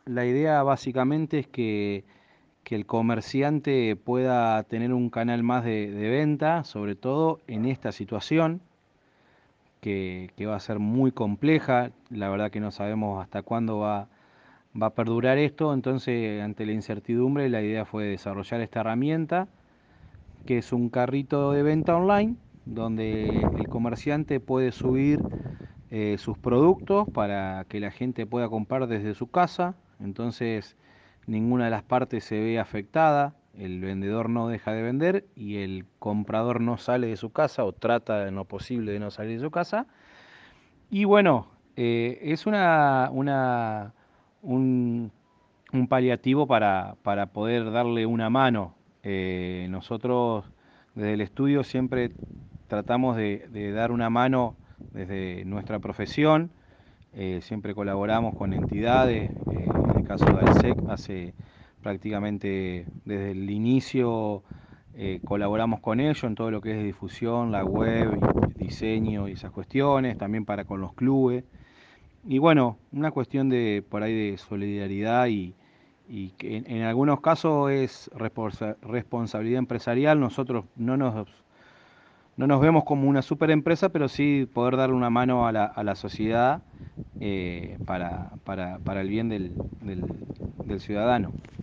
la idea básicamente es que el comerciante pueda tener un canal más de venta, sobre todo en esta situación que va a ser muy compleja. La verdad que no sabemos hasta cuándo va a perdurar esto, entonces ante la incertidumbre la idea fue desarrollar esta herramienta, que es un carrito de venta online, donde el comerciante puede subir sus productos para que la gente pueda comprar desde su casa, entonces ninguna de las partes se ve afectada, el vendedor no deja de vender y el comprador no sale de su casa o trata en lo posible de no salir de su casa. Y bueno, es un, un paliativo para poder darle una mano. Nosotros desde el estudio siempre tratamos de dar una mano desde nuestra profesión, siempre colaboramos con entidades, en el caso de AISEC hace prácticamente desde el inicio colaboramos con ellos en todo lo que es difusión, la web, diseño y esas cuestiones, también para con los clubes. Y bueno, una cuestión de por ahí de solidaridad y que en algunos casos es responsabilidad empresarial. Nosotros no nos vemos como una super empresa, pero sí poder darle una mano a la sociedad para el bien del ciudadano.